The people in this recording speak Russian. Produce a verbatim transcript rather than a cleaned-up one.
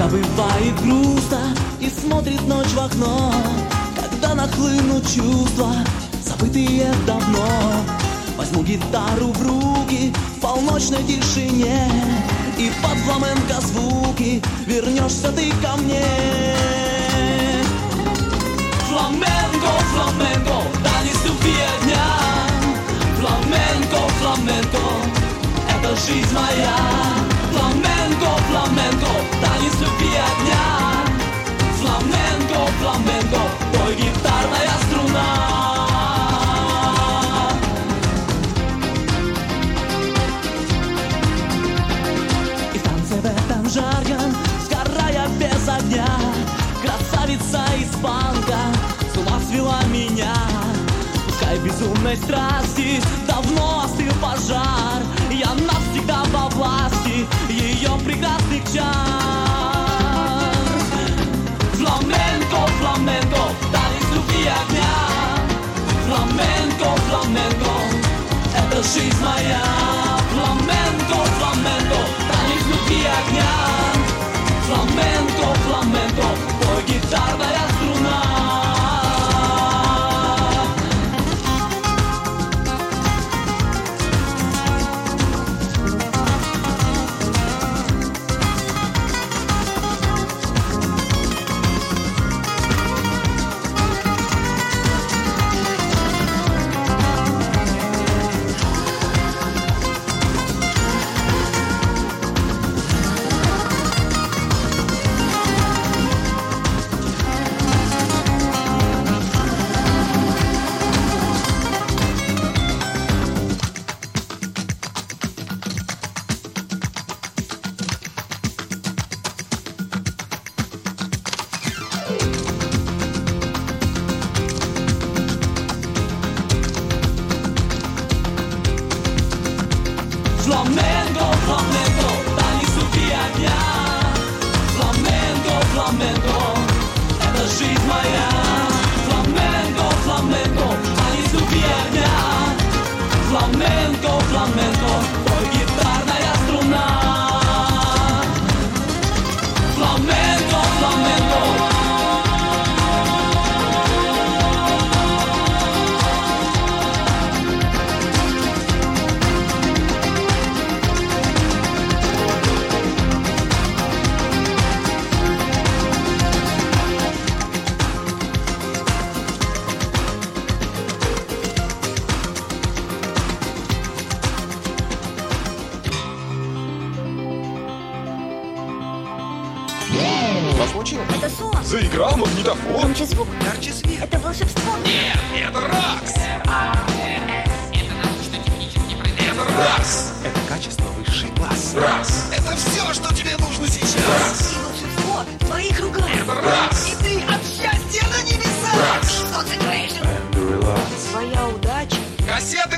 Когда бывает грустно и смотрит ночь в окно, когда нахлынут чувства, забытые давно, возьму гитару в руки в полночной тишине, и под фламенко звуки вернешься ты ко мне. Фламенко, фламенко, танец любви огня. Фламенко, фламенко, это жизнь моя. Фламенко, фламенко, танец любви огня. Фламенко, фламенко, твой гитарная струна. И в танце в этом жарком, сгорая без огня, красавица испанка с ума свела меня. Пускай безумной страсти давно остыл пожар, я навсегда во власти ее прекрасных чар. Фламенко, фламенко, танец любви огня. Фламенко, фламенко, это жизнь моя. Фламенко, фламенко, танец любви огня. Фламенко, фламенко, твой гитарная струна. Фламенко, фламенко, танец любви огня. Фламенко, фламенко, это жизнь моя. Фламенко, фламенко, танец любви огня. Фламенко, фламенко, твой гитарная струна. Фламенко, фламенко. Что случилось? Это сон. Заиграл магнитофон. Громче звук. Ярче свет. Это волшебство. Нет, это Ракс. Это научно-технический проект. Это Ракс. Это качество высший класс. Ракс. Это все, что тебе нужно сейчас. Ракс. И волшебство в твоих руках. Это Ракс. И ты от счастья на небесах. Ракс. Concentration. And relax. Твоя удача. Кассеты